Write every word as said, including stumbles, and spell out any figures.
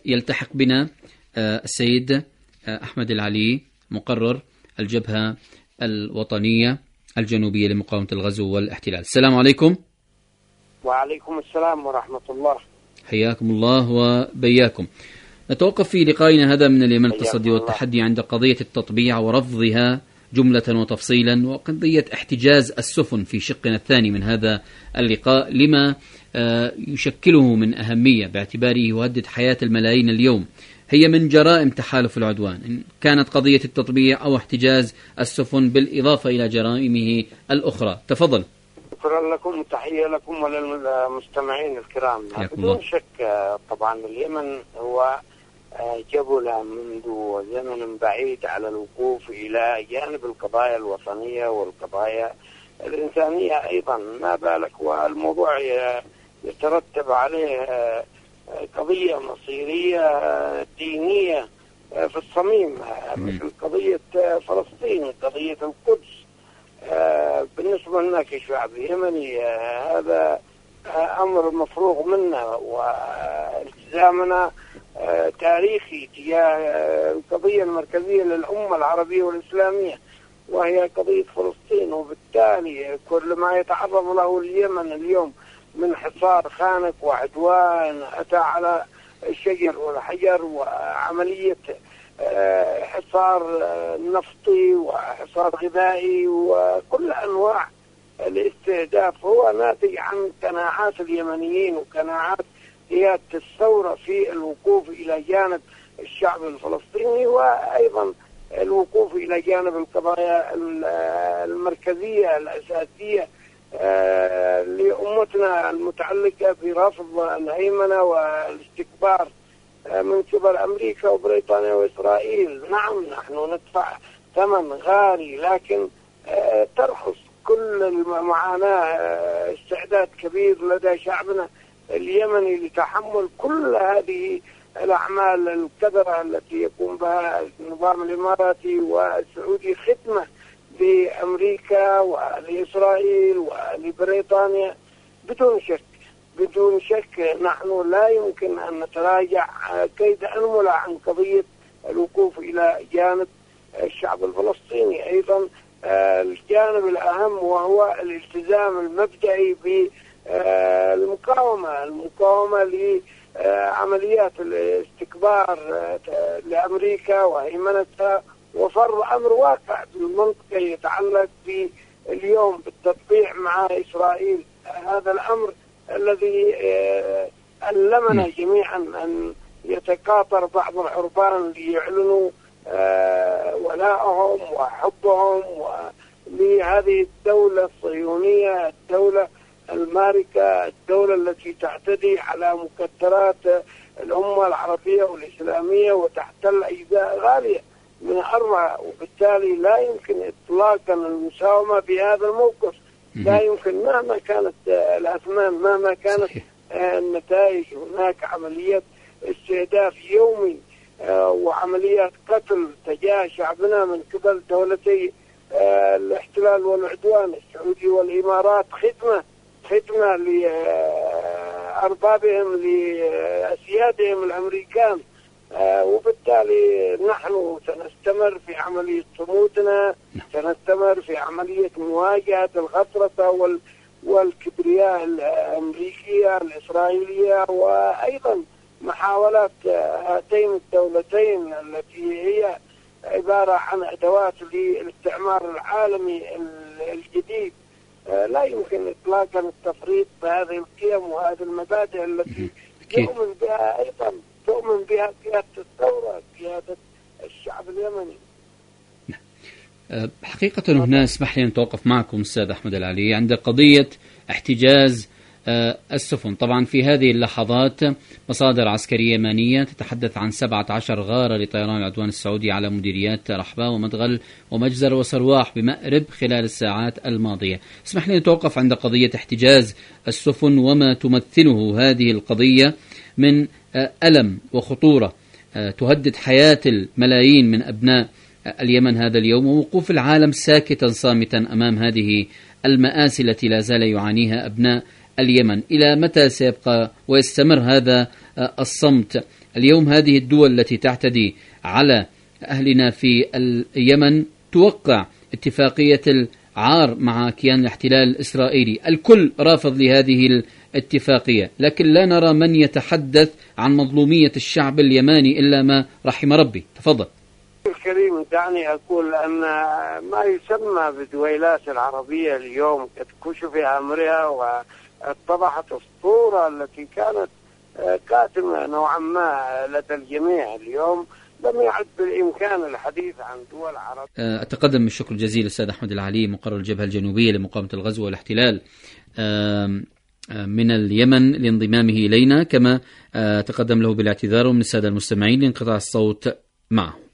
يلتحق بنا السيد أحمد العلي، مقرر الجبهة الوطنية الجنوبية لمقاومة الغزو والاحتلال. السلام عليكم. وعليكم السلام ورحمة الله. حياكم الله وبياكم. نتوقف في لقائنا هذا من اليمن التصدي والتحدي عند قضية التطبيع ورفضها جملة وتفصيلا، وقضية احتجاز السفن في شقنا الثاني من هذا اللقاء لما يشكله من أهمية باعتباره يهدد حياة الملايين اليوم. هي من جرائم تحالف العدوان، إن كانت قضية التطبيع أو احتجاز السفن بالإضافة إلى جرائمه الأخرى. تفضل. شكرا لكم وتحية لكم وللمستمعين الكرام. بدون شك طبعا اليمن هو جبل منذ زمن بعيد على الوقوف إلى جانب القضايا الوطنية والقضايا الإنسانية أيضا، ما بالك والموضوع يترتب عليه قضية مصيرية دينية في الصميم، مثل قضية فلسطين، قضية القدس. بالنسبة لنا كشعب يمني هذا أمر مفروغ منه، والتزامنا تاريخي تجاه القضية المركزية للأمة العربية والإسلامية وهي قضية فلسطين. وبالتالي كل ما يتعرض له اليمن اليوم من حصار خانق وعدوان أتى على الشجر والحجر وعملية حصار نفطي وحصار غذائي وكل أنواع الاستهداف هو ناتج عن قناعات اليمنيين وقناعات قيادة الثورة في الوقوف إلى جانب الشعب الفلسطيني، وأيضا الوقوف إلى جانب القضايا المركزية الأساسية لأمتنا المتعلقة برفض الهيمنة والاستكبار من قبل أمريكا وبريطانيا وإسرائيل. نعم نحن ندفع ثمن غالي، لكن ترخص كل المعاناة استعداد كبير لدى شعبنا اليمني لتحمل كل هذه الأعمال الكبرى التي يقوم بها النظام الإماراتي والسعودي خدمة لأمريكا ولإسرائيل ولبريطانيا. بدون شك بدون شك نحن لا يمكن أن نتراجع كيد أنمل عن قضية الوقوف إلى جانب الشعب الفلسطيني. أيضا الجانب الأهم وهو الالتزام المبدئي بالمقاومة المقاومة لعمليات الاستكبار لأمريكا وهيمنتها وفرض أمر واقع في المنطقة يتعلق باليوم بالتطبيع مع إسرائيل. هذا الأمر الذي ألمنا جميعا أن يتكاثر بعض العربان ليعلنوا ولاءهم وحبهم لهذه الدولة الصهيونية، الدولة الماركة، الدولة التي تعتدي على مكترات الأمة العربية والإسلامية وتحتل أجزاء غالية من أرضها. وبالتالي لا يمكن إطلاقا المساومة بهذا الموقف، لا يمكن مهما كانت الأثمان مهما كانت النتائج. هناك عمليات استهداف يومي وعمليات قتل تجاه شعبنا من قبل دولتي الاحتلال والعدوان السعودي والإمارات، خدمة خدمة لأربابهم لأسيادهم الأمريكان. وبالتالي نحن سنستمر في عملية صمودنا، سنستمر في عملية مواجهة الغطرسة والكبرياء الأمريكية الإسرائيلية، وأيضا محاولات هاتين الدولتين التي هي عبارة عن أدوات للاستعمار العالمي الجديد. لا يمكن إطلاقا التفريط بهذه القيم وهذه المبادئ التي يؤمن بها أيضا تؤمن بها قيادة الثورة، قيادة الشعب اليمني. حقيقة هنا اسمح لي أن أتوقف معكم أستاذ أحمد العلي عند قضية احتجاز السفن. طبعا في هذه اللحظات مصادر عسكرية يمنية تتحدث عن سبعة عشر غارة لطيران العدوان السعودي على مديريات رحبة ومدغل ومجزر وسرواح بمأرب خلال الساعات الماضية. اسمح لي نتوقف عند قضية احتجاز السفن وما تمثله هذه القضية من ألم وخطورة تهدد حياة الملايين من أبناء اليمن هذا اليوم، ووقوف العالم ساكتا صامتا أمام هذه المآسي التي لا زال يعانيها أبناء اليمن. إلى متى سيبقى ويستمر هذا الصمت اليوم هذه الدول التي تعتدي على أهلنا في اليمن توقع اتفاقية العار مع كيان الاحتلال الإسرائيلي، الكل رافض لهذه الاتفاقية، لكن لا نرى من يتحدث عن مظلومية الشعب اليماني إلا ما رحم ربي. تفضل. الكريم، دعني أقول أن ما يسمى بالدويلات العربية اليوم قد كشف أمرها واتضحت الصورة التي كانت كاتمة نوعا ما لدى الجميع. اليوم لم يعد بالإمكان الحديث عن دول عربية. أتقدم بالشكر الجزيل الأستاذ أحمد العلي، مقرر الجبهة الجنوبية لمقاومة الغزو والاحتلال من اليمن، لانضمامه إلينا، كما تقدم له بالاعتذار من السادة المستمعين لانقطاع الصوت معه.